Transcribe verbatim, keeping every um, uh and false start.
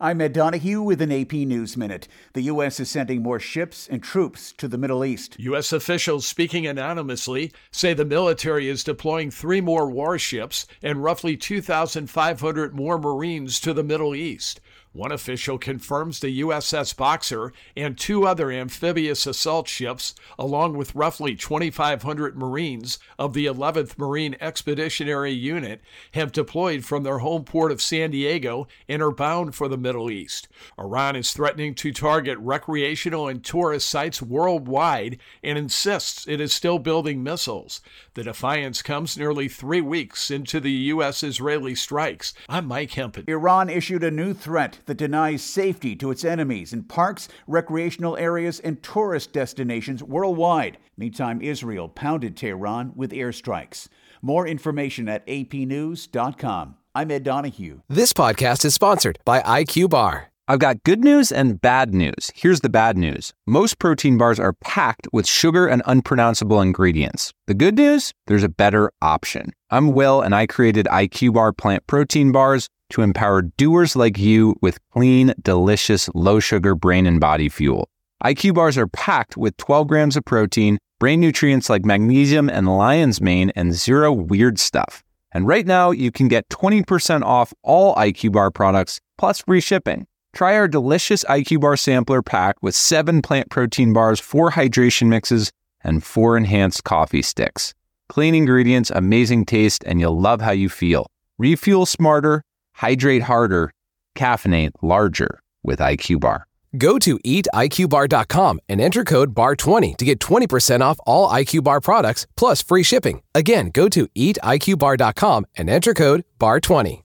I'm Ed Donahue with an A P News Minute. The U S is sending more ships and troops to the Middle East. U S officials speaking anonymously say the military is deploying three more warships and roughly two thousand five hundred more Marines to the Middle East. One official confirms the U S S Boxer and two other amphibious assault ships, along with roughly twenty-five hundred Marines of the eleventh Marine Expeditionary Unit, have deployed from their home port of San Diego and are bound for the Middle East. Iran is threatening to target recreational and tourist sites worldwide and insists it is still building missiles. The defiance comes nearly three weeks into the U S-Israeli strikes. I'm Mike Hempen. Iran issued a new threat that denies safety to its enemies in parks, recreational areas, and tourist destinations worldwide. Meantime, Israel pounded Tehran with airstrikes. More information at a p news dot com. I'm Ed Donahue. This podcast is sponsored by I Q Bar. I've got good news and bad news. Here's the bad news. Most protein bars are packed with sugar and unpronounceable ingredients. The good news? There's a better option. I'm Will, and I created I Q Bar plant protein bars to empower doers like you with clean, delicious, low-sugar brain and body fuel. I Q Bars are packed with twelve grams of protein, brain nutrients like magnesium and lion's mane, and zero weird stuff. And right now, you can get twenty percent off all I Q Bar products, plus free shipping. Try our delicious I Q Bar sampler pack with seven plant protein bars, four hydration mixes, and four enhanced coffee sticks. Clean ingredients, amazing taste, and you'll love how you feel. Refuel smarter, hydrate harder, caffeinate larger with I Q Bar. Go to eat I Q bar dot com and enter code bar twenty to get twenty percent off all I Q Bar products plus free shipping. Again, go to eat I Q bar dot com and enter code bar twenty.